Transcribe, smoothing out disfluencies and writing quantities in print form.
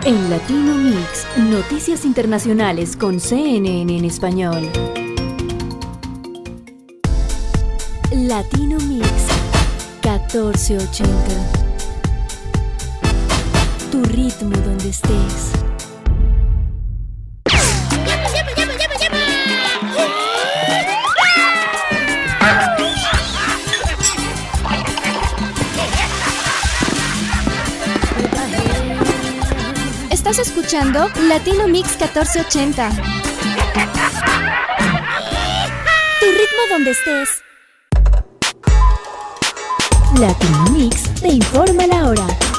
En Latino Mix, noticias internacionales con CNN en español. Latino Mix 1480. Tu ritmo donde estés. Estás escuchando Latino Mix 1480. Tu ritmo donde estés. Latino Mix te informa la hora.